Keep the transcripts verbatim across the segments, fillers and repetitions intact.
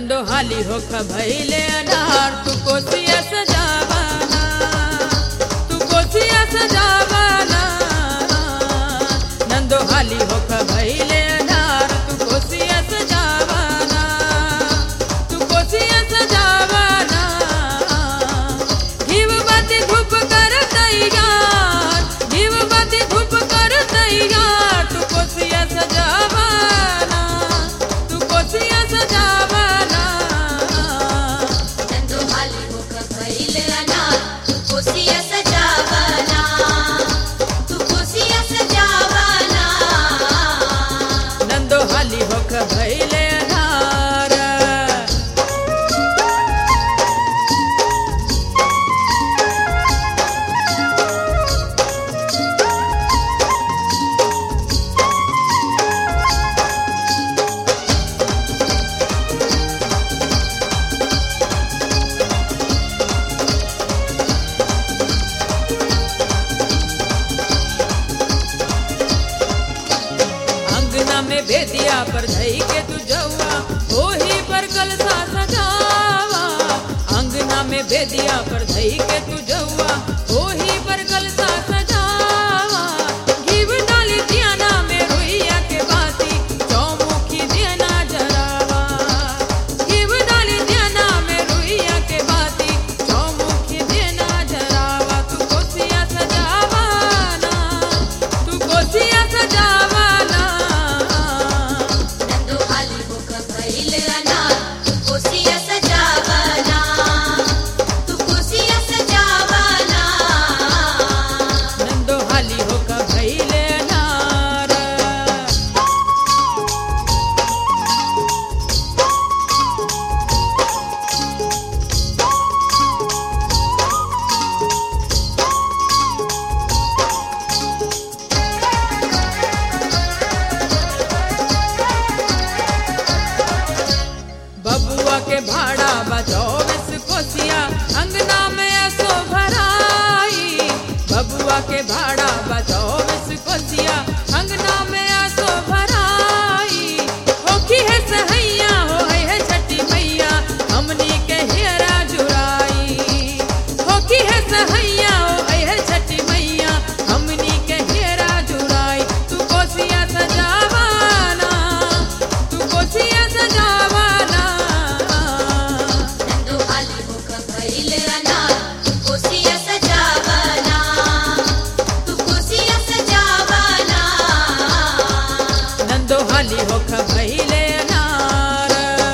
नंदो हाली होख भइले अनार तू कोसिया सजावाना तू कोसिया सजावाना नंदो हाली होख भइले अनार तू कोसिया सजावाना तू कोसिया सजावाना घीव बाती धूप कर तैयार घीव बाती धूप कर तैयार तू कोसिया सजावाना तू कोसिया सजावाना नंदो हाली होख भइले अनार तू कोसिया सजावाना तू कोसिया सजावाना नंदो हाली होख भइले अनार अंगना में भेदिया पर धई के तू जौआ ओही पर कलसा सजावा अंगना में भेदिया पर धई के तू जौआ ओही पर कलसा सजावा घीव डाली दियाना में रुइया के बाती चौमुखी दियाना जरावा घीव डाली दियाना में रुइया के बाती चौमुखी दियाना जरावा तू कोसिया सजावाना तू कोसिया सजावाना नंदो हाली होख भइले अनार तू कोसिया सजावाना तू कोसिया सजावाना नंदो हाली होख भइले अनार बबुआ के भाड़ा बचौबीस कोसिया अंगना में ऐसो भराई बबुआ के भाड़ा बचौबीस कोसिया अंगना में ऐसो भराई होखी है सहैया हो है, है छठी मैया हमनी के हियरा जुराई होखी है सहैया हो है, है छठी मैया हमनी के हियरा जुराई तू कोसिया सजावाना तू कोसिया सजावाना नंदो हाली होख भइले अनार तू कोसिया सजावाना तू कोसिया सजावाना नंदो हाली होख भइले अनार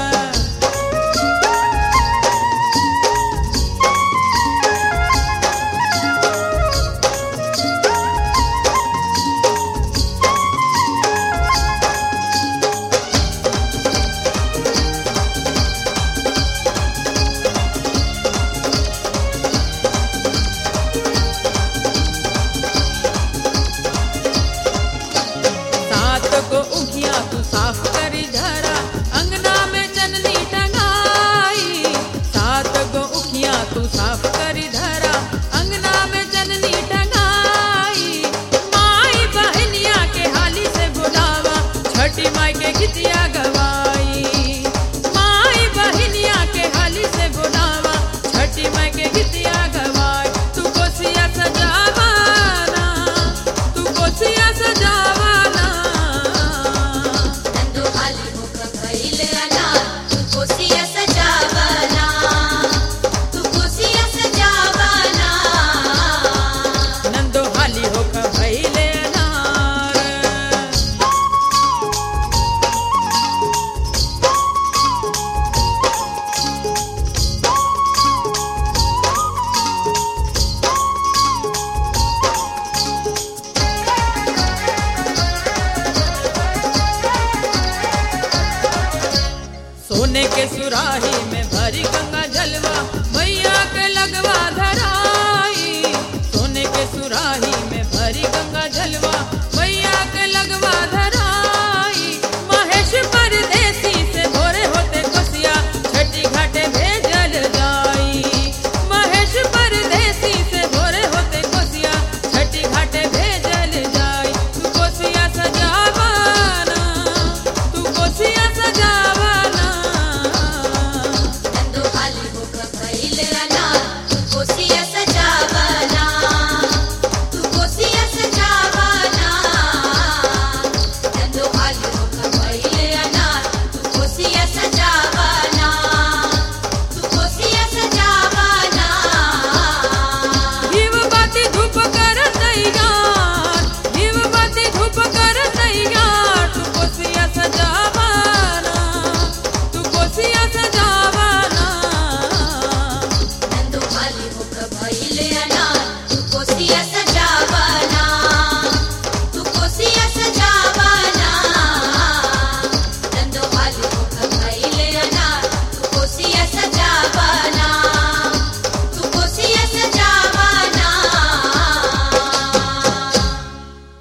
सात को उखिया तू साफ करी धरा अंगना में चननी टंगाई सात को उखिया तू साफ करी धरा अंगना में चननी टंगाई माई बहनिया के हाली से बुलावा छठी माई के गीतिया गवाई माई बहनिया के हाली से बुलावा छठी माई के गीतिया गवाई तू कोसिया सजावाना तू कोसिया सजावाना नंदो हाली होख भइले अनार तू कोसिया सजावाना तू कोसिया सजावाना नंदो हाली होख भइले अनार सोने के सुराही में भरी गंगा